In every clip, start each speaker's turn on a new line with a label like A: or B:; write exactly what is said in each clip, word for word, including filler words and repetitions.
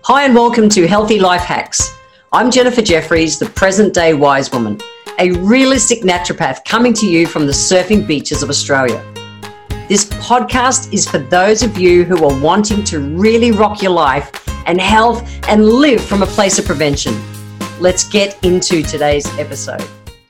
A: Hi and welcome to Healthy Life Hacks. I'm Jennifer Jeffries, the present day wise woman, a realistic naturopath coming to you from the surfing beaches of Australia. This podcast is for those of you who are wanting to really rock your life and health and live from a place of prevention. Let's get into today's episode.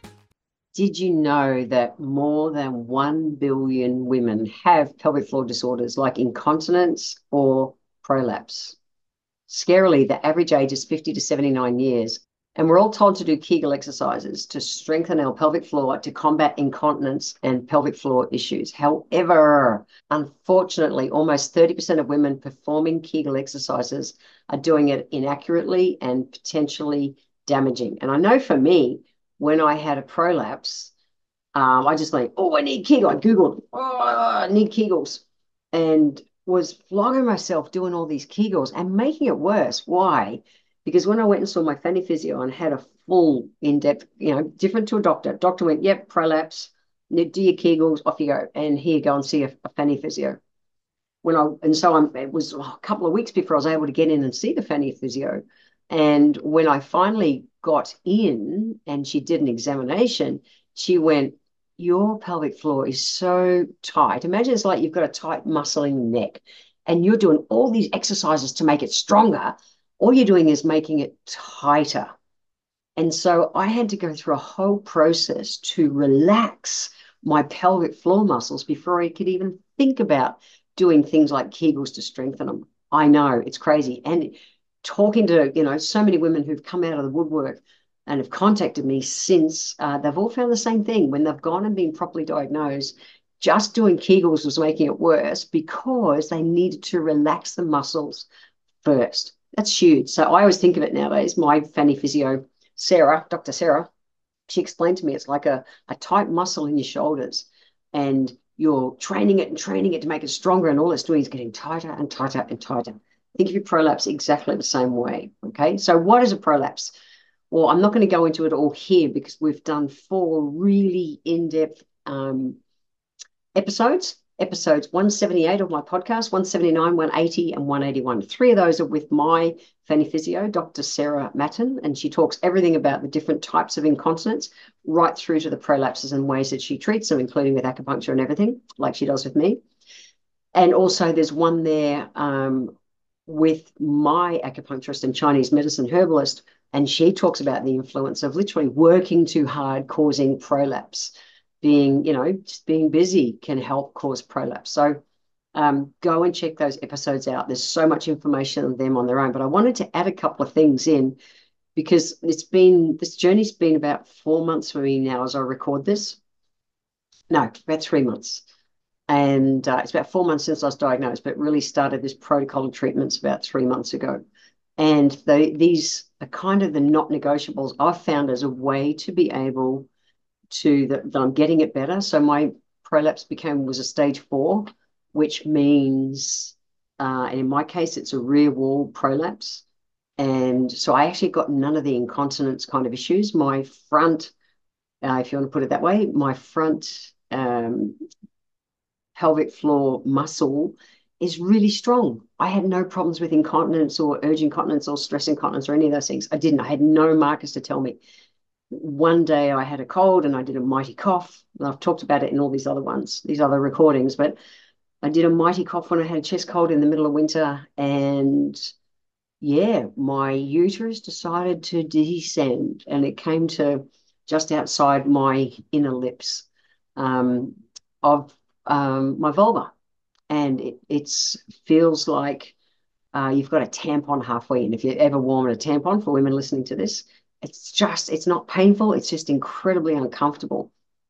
A: Did you know that more than one billion women have pelvic floor disorders like incontinence or prolapse? Scarily, the average age is fifty to seventy-nine years, and we're all told to do Kegel exercises to strengthen our pelvic floor to combat incontinence and pelvic floor issues. However, unfortunately, almost thirty percent of women performing Kegel exercises are doing it inaccurately and potentially damaging. And I know for me, when I had a prolapse, um, I just went, oh, I need Kegel. I Googled, oh, I need Kegels. And was flogging myself doing all these Kegels and making it worse. Why? Because when I went and saw my fanny physio and had a full in-depth, you know, different to a doctor, doctor went, yep, prolapse, do your Kegels, off you go. And here, go and see a, a fanny physio. When I, and so I'm, it was a couple of weeks before I was able to get in and see the fanny physio. And when I finally got in and she did an examination, she went, your pelvic floor is so tight. Imagine it's like you've got a tight muscle in your neck and you're doing all these exercises to make it stronger. All you're doing is making it tighter. And so I had to go through a whole process to relax my pelvic floor muscles before I could even think about doing things like Kegels to strengthen them. I know, it's crazy. And talking to, you know, so many women who've come out of the woodwork and have contacted me since, uh, they've all found the same thing. When they've gone and been properly diagnosed, just doing Kegels was making it worse because they needed to relax the muscles first. That's huge. So I always think of it nowadays. My fanny physio, Sarah, Doctor Sarah, she explained to me it's like a, a tight muscle in your shoulders and you're training it and training it to make it stronger, and all it's doing is getting tighter and tighter and tighter. Think of your prolapse exactly the same way, okay? So what is a prolapse? Well, I'm not going to go into it all here because we've done four really in-depth um, episodes, episodes one seventy-eight of my podcast, one seventy-nine, one eighty, and one eighty-one. Three of those are with my fanny physio, Doctor Sarah Matten, and she talks everything about the different types of incontinence right through to the prolapses and ways that she treats them, including with acupuncture and everything, like she does with me. And also there's one there um, with my acupuncturist and Chinese medicine herbalist, and she talks about the influence of literally working too hard causing prolapse. Being, you know, just being busy can help cause prolapse. So um, go and check those episodes out. There's so much information on them on their own. But I wanted to add a couple of things in because it's been, this journey's been about four months for me now as I record this. No, about three months. And uh, it's about four months since I was diagnosed, but really started this protocol of treatments about three months ago. And they, these are kind of the not negotiables I've found as a way to be able to, that, that I'm getting it better. So my prolapse became, was a stage four, which means, uh, and in my case, it's a rear wall prolapse. And so I actually got none of the incontinence kind of issues. My front, uh, if you want to put it that way, my front um, pelvic floor muscle is really strong. I had no problems with incontinence or urge incontinence or stress incontinence or any of those things. I didn't. I had no markers to tell me. One day I had a cold and I did a mighty cough. And I've talked about it in all these other ones, these other recordings, but I did a mighty cough when I had a chest cold in the middle of winter. And yeah, my uterus decided to descend and it came to just outside my inner lips um, of um, my vulva. And it it's feels like uh, you've got a tampon halfway in. If you're ever worn a tampon, for women listening to this, it's just, it's not painful. It's just incredibly uncomfortable.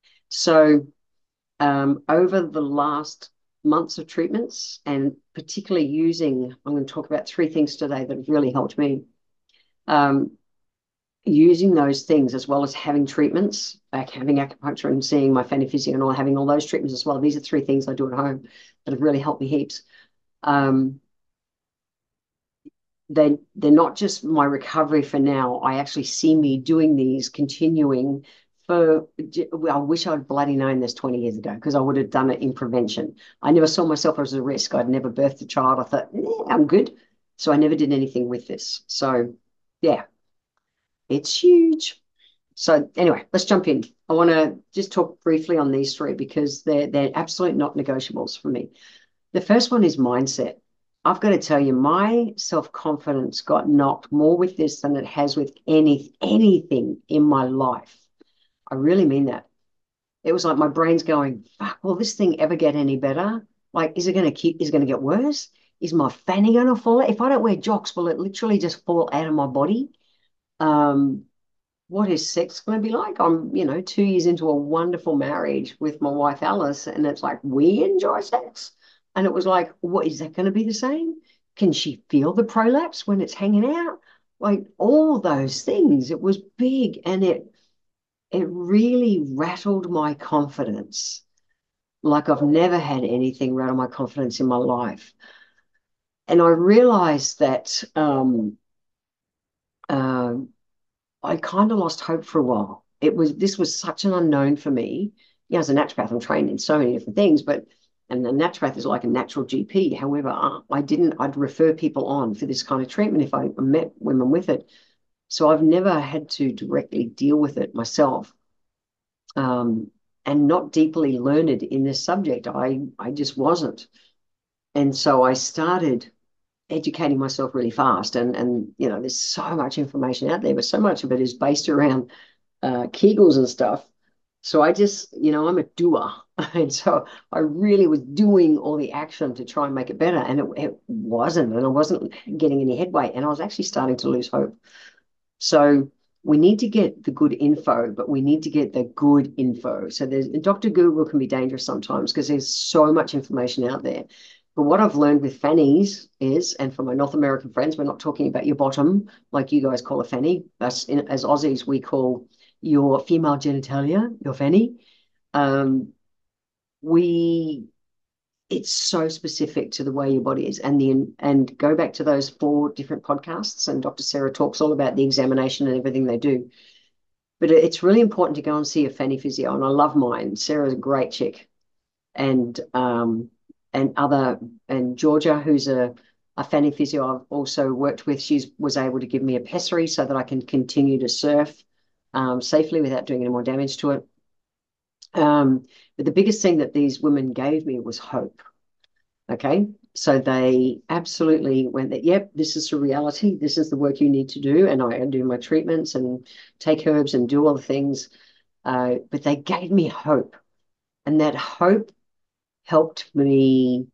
A: So um, over the last months of treatments, and particularly using, I'm going to talk about three things today that have really helped me. Um, using those things as well as having treatments, like having acupuncture and seeing my fanny physio and all, having all those treatments as well. These are three things I do at home that have really helped me heaps. Um, they, they're not just my recovery for now. I actually see me doing these continuing for, well, I wish I'd bloody known this twenty years ago because I would have done it in prevention. I never saw myself as a risk. I'd never birthed a child. I thought, eh, I'm good. So I never did anything with this. So yeah, it's huge. So anyway, let's jump in. I want to just talk briefly on these three because they're they're absolutely not negotiables for me. The first one is mindset. I've got to tell you, my self-confidence got knocked more with this than it has with any anything in my life. I really mean that. It was like my brain's going, fuck, will this thing ever get any better? Like, is it going to keep, is it going to get worse? Is my fanny going to fall? If I don't wear jocks, will it literally just fall out of my body? Um, what is sex going to be like? I'm, you know, two years into a wonderful marriage with my wife, Alice, and it's like, we enjoy sex. And it was like, what is that going to be the same? Can she feel the prolapse when it's hanging out? Like all those things. It was big and it, it really rattled my confidence. Like I've never had anything rattle my confidence in my life. And I realized that um, uh, I kind of lost hope for a while. It was this was such an unknown for me. Yeah, as a naturopath, I'm trained in so many different things, but and a naturopath is like a natural G P. However, I didn't. I'd refer people on for this kind of treatment if I met women with it. So I've never had to directly deal with it myself, um, and not deeply learned in this subject. I I just wasn't, and so I started educating myself really fast. And and you know, there's so much information out there, but so much of it is based around uh, Kegels and stuff. So I just, you know, I'm a doer. And so I really was doing all the action to try and make it better. And it, it wasn't, and I wasn't getting any headway. And I was actually starting to lose hope. So we need to get the good info, but we need to get the good info. So there's Doctor Google can be dangerous sometimes because there's so much information out there. But what I've learned with fannies is, and for my North American friends, we're not talking about your bottom like you guys call a fanny. That's in, as Aussies, we call your female genitalia, your fanny. Um, we, it's so specific to the way your body is. And the and go back to those four different podcasts, and Doctor Sarah talks all about the examination and everything they do. But it's really important to go and see a fanny physio, and I love mine. Sarah's a great chick, and um, and other and Georgia, who's a a fanny physio I've also worked with, she was able to give me a pessary so that I can continue to surf um, safely without doing any more damage to it. Um, but the biggest thing that these women gave me was hope. Okay, so they absolutely went that, yep, this is a reality. This is the work you need to do. And I do my treatments and take herbs and do all the things. Uh, but they gave me hope. And that hope helped me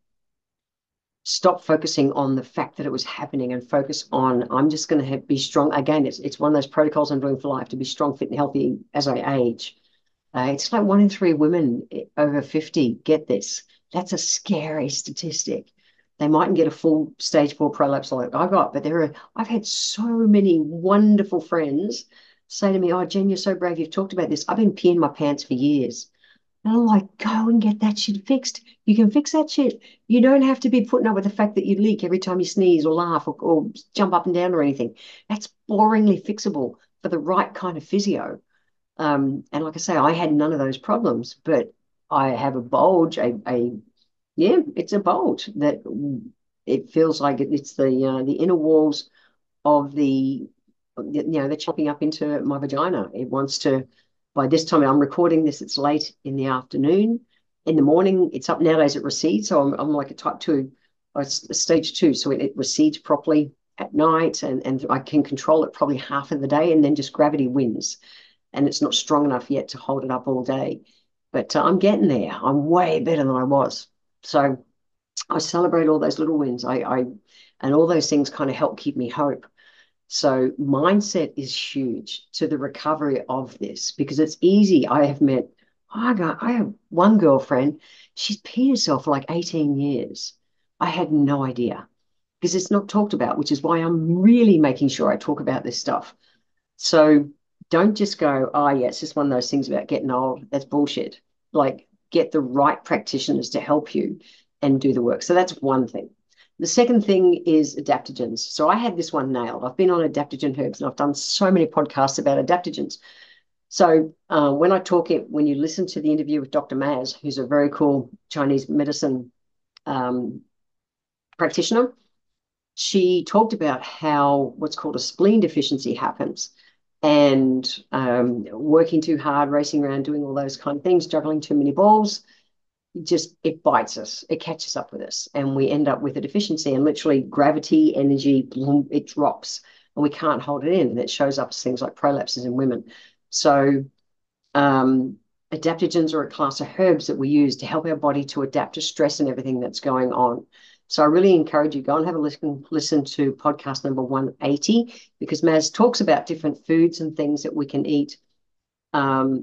A: stop focusing on the fact that it was happening and focus on, I'm just going to be strong. Again, it's, it's one of those protocols I'm doing for life, to be strong, fit, and healthy as I age. Uh, it's like one in three women over fifty get this. That's a scary statistic. They mightn't get a full stage four prolapse like I got, but there are, I've had so many wonderful friends say to me, oh, Jen, you're so brave. You've talked about this. I've been peeing my pants for years. And I'm like, go and get that shit fixed. You can fix that shit. You don't have to be putting up with the fact that you leak every time you sneeze or laugh or, or jump up and down or anything. That's boringly fixable for the right kind of physio. Um, and like I say, I had none of those problems, but I have a bulge, a, a yeah, it's a bulge that it feels like it's the uh, the inner walls of the, you know, they're chopping up into my vagina. It wants to, by this time I'm recording this, it's late in the afternoon. In the morning, it's up nowadays, it recedes. So I'm, I'm like a type two, or stage two. So it, it recedes properly at night, and, and I can control it probably half of the day, and then just gravity wins. And it's not strong enough yet to hold it up all day. But uh, I'm getting there. I'm way better than I was. So I celebrate all those little wins. I, I and all those things kind of help keep me hope. So mindset is huge to the recovery of this, because it's easy. I have met, oh, I got, I have one girlfriend, she's peed herself for like eighteen years. I had no idea, because it's not talked about, which is why I'm really making sure I talk about this stuff. So don't just go, oh, yeah, it's just one of those things about getting old. That's bullshit. Like, get the right practitioners to help you and do the work. So that's one thing. The second thing is adaptogens. So I had this one nailed. I've been on adaptogen herbs, and I've done so many podcasts about adaptogens. So uh, when I talk it, when you listen to the interview with Doctor Maz, who's a very cool Chinese medicine um, practitioner, she talked about how what's called a spleen deficiency happens, and um, working too hard, racing around, doing all those kind of things, juggling too many balls, just it bites us, it catches up with us, and we end up with a deficiency, and literally gravity, energy, boom, it drops, and we can't hold it in, and it shows up as things like prolapses in women. So um, adaptogens are a class of herbs that we use to help our body to adapt to stress and everything that's going on. So I really encourage you, go and have a listen, listen to podcast number one eighty, because Maz talks about different foods and things that we can eat um,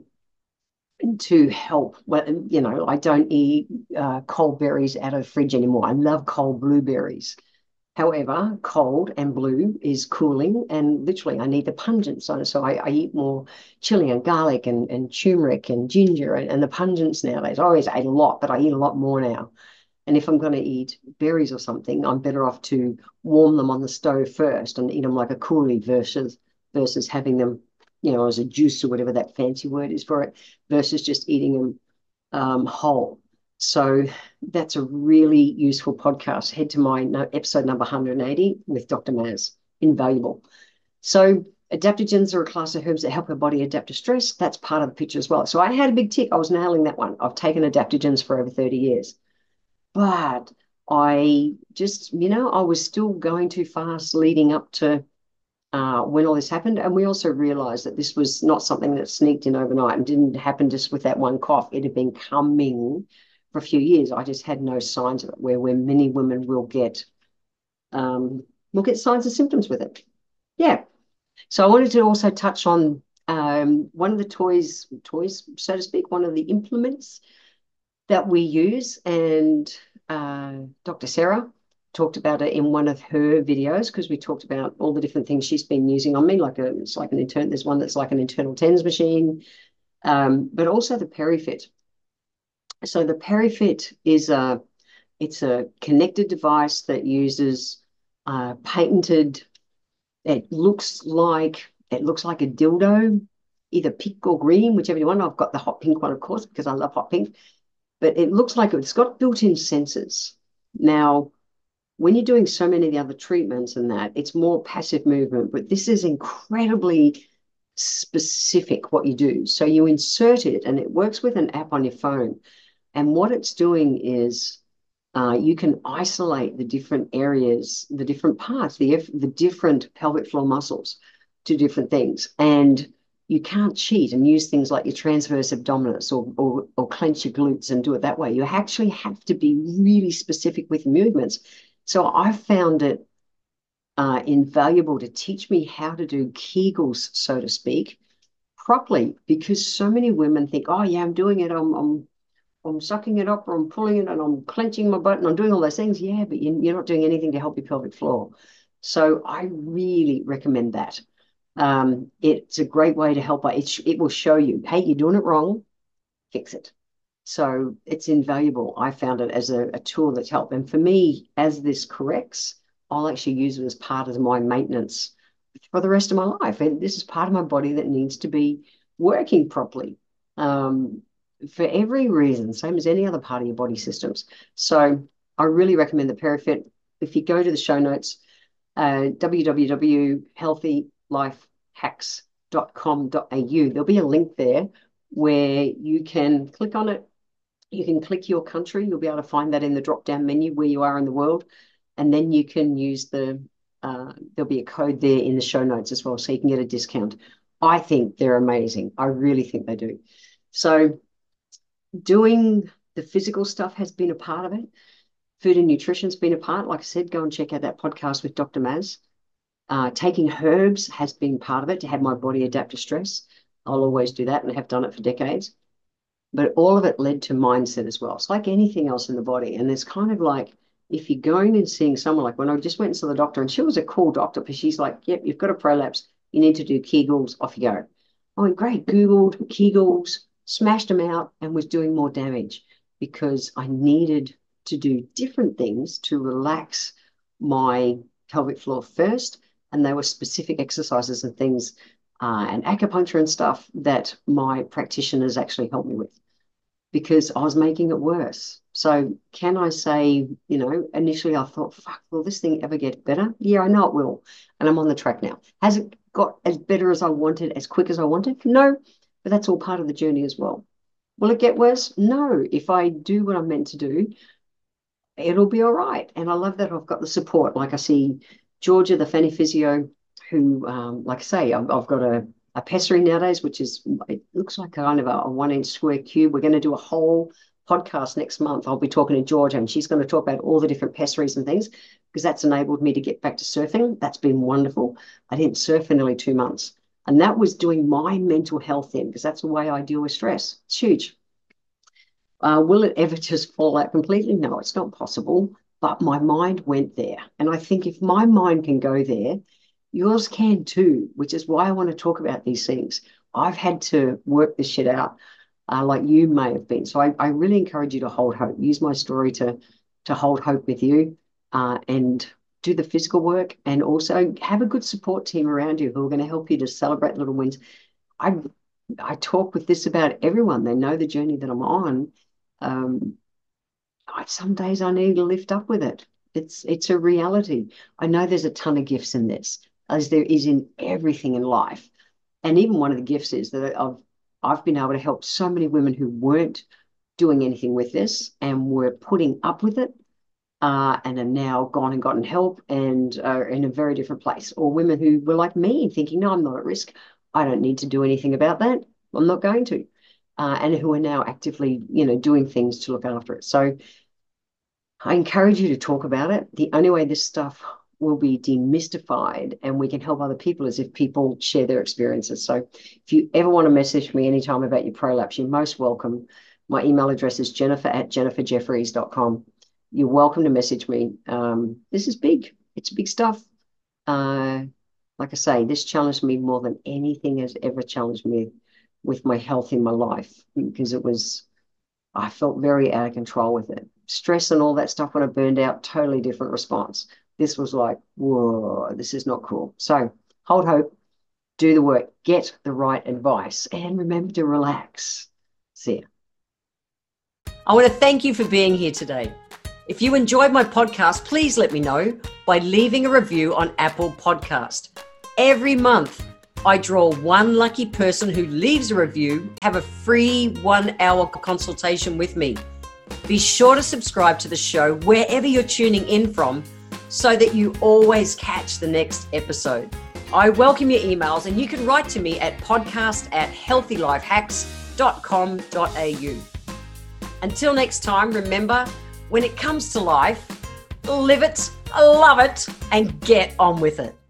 A: to help. Well, you know, I don't eat uh, cold berries out of the fridge anymore. I love cold blueberries. However, cold and blue is cooling, and literally I need the pungence. So, so I, I eat more chili and garlic and, and turmeric and ginger and, and the pungence nowadays. I always ate a lot, but I eat a lot more now. And if I'm going to eat berries or something, I'm better off to warm them on the stove first and eat them like a coolie versus versus having them, you know, as a juice or whatever that fancy word is for it, versus just eating them um, whole. So that's a really useful podcast. Head to my episode number one hundred eighty with Doctor Maz. Invaluable. So adaptogens are a class of herbs that help our body adapt to stress. That's part of the picture as well. So I had a big tick. I was nailing that one. I've taken adaptogens for over thirty years. But I just, you know, I was still going too fast leading up to uh, when all this happened. And we also realized that this was not something that sneaked in overnight and didn't happen just with that one cough. It had been coming for a few years. I just had no signs of it, where, where many women will get, um, will get signs and symptoms with it. Yeah. So I wanted to also touch on um, one of the toys, toys, so to speak, one of the implements that we use, and uh, Doctor Sarah talked about it in one of her videos, because we talked about all the different things she's been using on me. Like a, it's like an internal. There's one that's like an internal tens machine, um, but also the PeriFit. So the PeriFit is a, it's a connected device that uses uh, patented. It looks like it looks like a dildo, either pink or green, whichever you want. I've got the hot pink one, of course, because I love hot pink. But it looks like it's got built-in sensors. Now, when you're doing so many of the other treatments and that, it's more passive movement, but this is incredibly specific what you do. So you insert it, and it works with an app on your phone. And what it's doing is uh, you can isolate the different areas, the different parts, the, the different pelvic floor muscles to different things. And you can't cheat and use things like your transverse abdominis or, or, or clench your glutes and do it that way. You actually have to be really specific with movements. So I found it uh, invaluable to teach me how to do Kegels, so to speak, properly, because so many women think, oh, yeah, I'm doing it. I'm, I'm, I'm sucking it up, or I'm pulling it, and I'm clenching my butt, and I'm doing all those things. Yeah, but you're not doing anything to help your pelvic floor. So I really recommend that. Um, it's a great way to help. It, it will show you, hey, you're doing it wrong, fix it. So it's invaluable. I found it as a, a tool that's helped. And for me, as this corrects, I'll actually use it as part of my maintenance for the rest of my life. And this is part of my body that needs to be working properly um, for every reason, same as any other part of your body systems. So I really recommend the PeriFit. If you go to the show notes, uh, w w w dot healthy life hacks dot com dot a u, there'll be a link there where you can click on it. You can click your country. You'll be able to find that in the drop-down menu where you are in the world. And then you can use the, uh, there'll be a code there in the show notes as well, so you can get a discount. I think they're amazing. I really think they do. So doing the physical stuff has been a part of it. Food and nutrition's been a part. Like I said, go and check out that podcast with Doctor Maz. Uh, taking herbs has been part of it to have my body adapt to stress. I'll always do that and have done it for decades. But all of it led to mindset as well. It's like anything else in the body. And it's kind of like, if you're going and seeing someone, like when I just went and saw the doctor, and she was a cool doctor, because she's like, yep, you've got a prolapse. You need to do Kegels. Off you go. I went, great, Googled Kegels, smashed them out, and was doing more damage because I needed to do different things to relax my pelvic floor first. And they were specific exercises and things uh, and acupuncture and stuff that my practitioners actually helped me with. because I was making it worse. So can I say, you know, initially I thought, fuck, will this thing ever get better? Yeah, I know it will. And I'm on the track now. Has it got as better as I wanted, as quick as I wanted? No, but that's all part of the journey as well. Will it get worse? No. If I do what I'm meant to do, it'll be all right. And I love that I've got the support. Like I see Georgia, the Fanny physio, who, um, like I say, I've, I've got a, a pessary nowadays, which is, it looks like kind of a, a one inch square cube. We're going to do a whole podcast next month. I'll be talking to Georgia, and she's going to talk about all the different pessaries and things, because that's enabled me to get back to surfing. That's been wonderful. I didn't surf for nearly two months. And that was doing my mental health in, because that's the way I deal with stress. It's huge. Uh, will it ever just fall out completely? No, it's not possible. But my mind went there. And I think if my mind can go there, yours can too, which is why I want to talk about these things. I've had to work this shit out uh, like you may have been. So I, I really encourage you to hold hope. Use my story to, to hold hope with you uh, and do the physical work, and also have a good support team around you who are going to help you to celebrate little wins. I, I talk with this about everyone. They know the journey that I'm on. Um, I, some days I need to lift up with it. It's it's a reality. I know there's a ton of gifts in this, as there is in everything in life. And even one of the gifts is that I've I've been able to help so many women who weren't doing anything with this and were putting up with it, uh, and are now gone and gotten help and are in a very different place. Or women who were like me, thinking, no, I'm not at risk. I don't need to do anything about that. I'm not going to. Uh, and who are now actively, you know, doing things to look after it. So I encourage you to talk about it. The only way this stuff will be demystified and we can help other people is if people share their experiences. So if you ever want to message me anytime about your prolapse, you're most welcome. My email address is jennifer at jennifer jeffries dot com. You're welcome to message me. Um, this is big. It's big stuff. Uh, like I say, this challenged me more than anything has ever challenged me with my health in my life, because it was, I felt very out of control with it. Stress and all that stuff when I burned out, totally different response. This was like, whoa, this is not cool. So hold hope, do the work, get the right advice, and remember to relax. See ya. I want to thank you for being here today. If you enjoyed my podcast, please let me know by leaving a review on Apple Podcast. Every month, I draw one lucky person who leaves a review, have a free one-hour consultation with me. Be sure to subscribe to the show wherever you're tuning in from so that you always catch the next episode. I welcome your emails, and you can write to me at podcast at healthy life hacks dot com dot a u. Until next time, remember, when it comes to life, live it, love it, and get on with it.